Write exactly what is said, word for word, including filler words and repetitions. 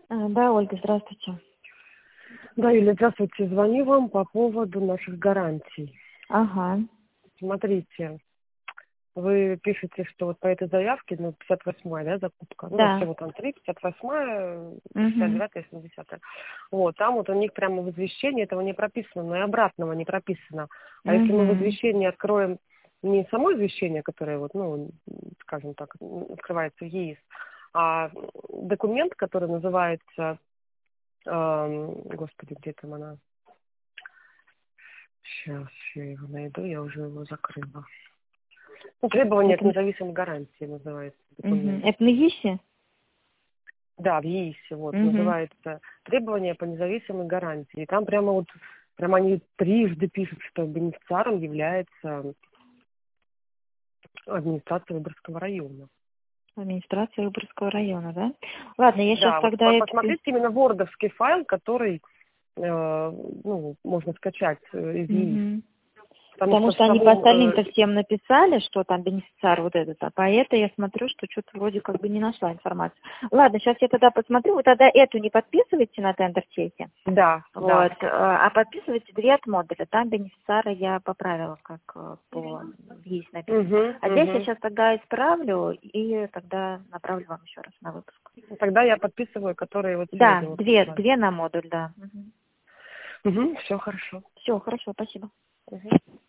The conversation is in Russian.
А, Да, Ольга, здравствуйте. Да, Юля, здравствуйте. Звоню вам по поводу наших гарантий. Ага, Смотрите, вы пишете, что вот по этой заявке, ну, пятьдесят восьмая, да, закупка, ну, да. всего там три, пятьдесят восьмая, шестьдесят Угу. девятая, семидесятая. Вот, там вот у них прямо в извещении этого не прописано, но и обратного не прописано. А если мы в Угу. извещении откроем не само извещение, которое вот, ну, скажем так, открывается в ЕИС, а документ, который называется, эм, господи, где там она? Сейчас я его найду, я уже его закрыла. Ну, требования к Это, независимой гарантии называется угу. документ. Это на ЕСе? Да, в ЕИСе вот Угу. называется требования по независимой гарантии. И там прямо вот прямо они трижды пишут, что бенефициаром является администрация Выборгского района. Администрация Выборгского района, да? Ладно, я сейчас Да, вот тогда по- это... посмотрите именно вордовский файл, который э, ну, можно скачать э, из ЕИС. Угу. Потому Потому что в что они по самом остальным-то э, всем написали, что там бенефициар вот этот, а по это я смотрю, что что-то вроде как бы не нашла информацию. Ладно, сейчас я тогда посмотрю, вы тогда эту не подписывайте на тендер-чеке. да, да. Вот, э, а подписывайте две от модуля. Там бенефициара я поправила, как э, по есть написано. Угу, А здесь я угу. сейчас тогда исправлю и тогда направлю вам еще раз на выпуск. Тогда я подписываю, которые вот Да, сегодня вот две, прислали. две на модуль, да. Угу, все хорошо. Все, хорошо, спасибо. Угу.